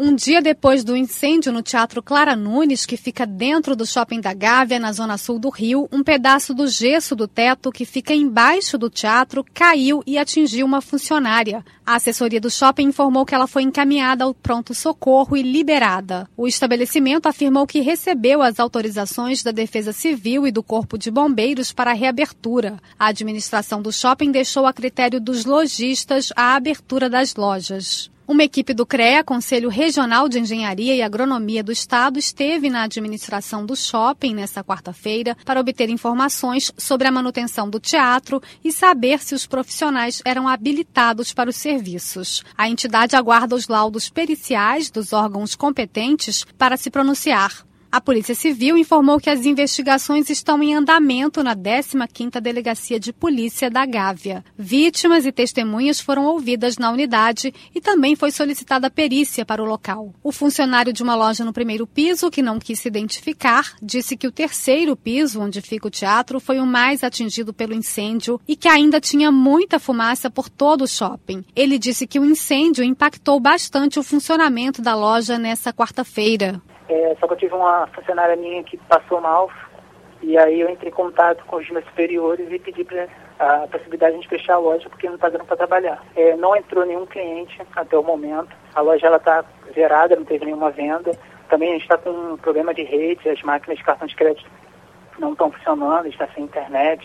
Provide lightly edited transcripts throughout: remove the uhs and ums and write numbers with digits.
Um dia depois do incêndio no Teatro Clara Nunes, que fica dentro do Shopping da Gávea, na zona sul do Rio, um pedaço do gesso do teto que fica embaixo do teatro caiu e atingiu uma funcionária. A assessoria do shopping informou que ela foi encaminhada ao pronto-socorro e liberada. O estabelecimento afirmou que recebeu as autorizações da Defesa Civil e do Corpo de Bombeiros para a reabertura. A administração do shopping deixou a critério dos lojistas a abertura das lojas. Uma equipe do CREA, Conselho Regional de Engenharia e Agronomia do Estado, esteve na administração do shopping nesta quarta-feira para obter informações sobre a manutenção do teatro e saber se os profissionais eram habilitados para os serviços. A entidade aguarda os laudos periciais dos órgãos competentes para se pronunciar. A Polícia Civil informou que as investigações estão em andamento na 15ª Delegacia de Polícia da Gávea. Vítimas e testemunhas foram ouvidas na unidade e também foi solicitada perícia para o local. O funcionário de uma loja no primeiro piso, que não quis se identificar, disse que o terceiro piso, onde fica o teatro, foi o mais atingido pelo incêndio e que ainda tinha muita fumaça por todo o shopping. Ele disse que o incêndio impactou bastante o funcionamento da loja nessa quarta-feira. Só que eu tive uma funcionária minha que passou mal, e aí eu entrei em contato com os meus superiores e pedi a possibilidade de fechar a loja porque não está dando para trabalhar. Não entrou nenhum cliente até o momento, a loja está zerada, não teve nenhuma venda. Também a gente está com um problema de rede, as máquinas de cartão de crédito não estão funcionando, a gente está sem internet,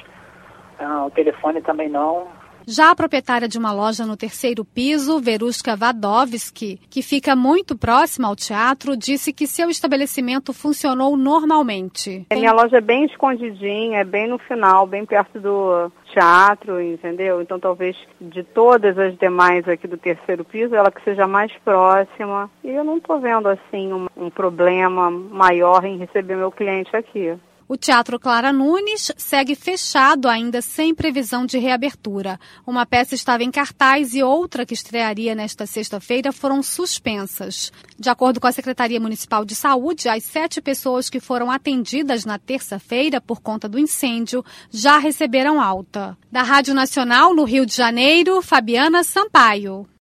o telefone também não. Já a proprietária de uma loja no terceiro piso, Verushka Vadovski, que fica muito próxima ao teatro, disse que seu estabelecimento funcionou normalmente. Minha loja é bem escondidinha, é bem no final, bem perto do teatro, entendeu? Então talvez de todas as demais aqui do terceiro piso, ela que seja mais próxima. E eu não estou vendo assim um problema maior em receber meu cliente aqui. O Teatro Clara Nunes segue fechado ainda sem previsão de reabertura. Uma peça estava em cartaz e outra que estrearia nesta sexta-feira foram suspensas. De acordo com a Secretaria Municipal de Saúde, as 7 pessoas que foram atendidas na terça-feira por conta do incêndio já receberam alta. Da Rádio Nacional, no Rio de Janeiro, Fabiana Sampaio.